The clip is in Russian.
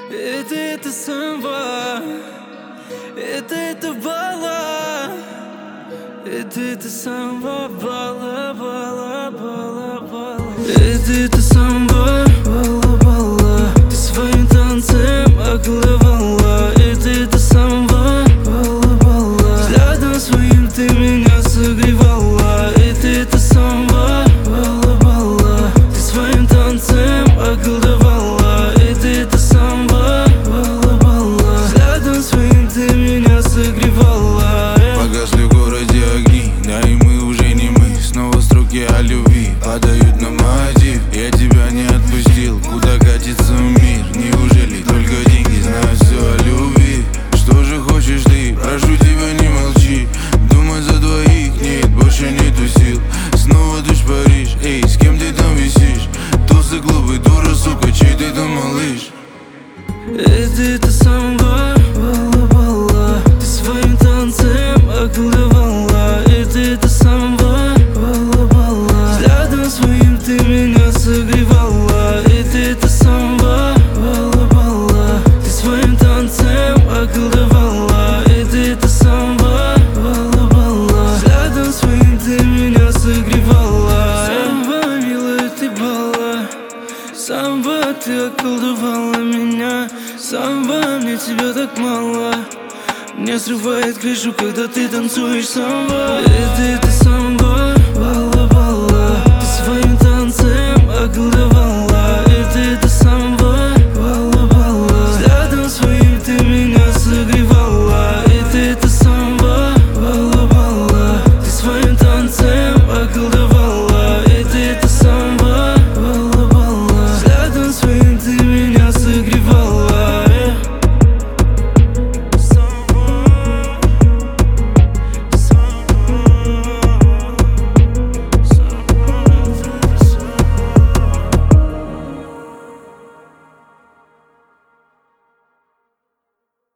Это самба, это бала, это самба, бала, бала, бала, бала. Это самба, бала, бала. Ты своим танцем околдовала. Это самба, бала, бала. Взглядом своим ты меня согревала. Это самба, бала, бала. Ты своим танцем околдовала. Это самба, бала, бала. Взглядом своим ты меня согревала. Погасли в городе огни, да и мы уже не мы. Снова строки о любви падают на мотив. Я тебя не отпустил, куда катится мир? Неужели только деньги знают все о любви? Что же хочешь ты? Прошу тебя, не молчи. Думать за двоих нет, больше нету сил. Снова дождь Париж, эй, с кем ты там висишь? Тусы, клубы, дура, сука, чей ты там малыш? Это самба, бала, бала. Ты своим танцем околдовала. Это самба, бала, бала. Взглядом своим ты меня согревала. Это самба, бала, бала. Ты своим танцем околдовала. Это самба, бала, бала. Взглядом своим ты меня согревала. Самба, милая, ты бала. Самба, ты околдовала меня. Самба, мне тебя так мало. Мне срывает крышу, когда ты танцуешь самба. Это самба, бала, бала. Ты своим танцем околдовала. Это самба, бала, бала. Взглядом своим ты меня согревала. Это самба, бала, бала. Ты своим танцем околдовала. Это самба, бала, бала. Взглядом своим ты меня согревала.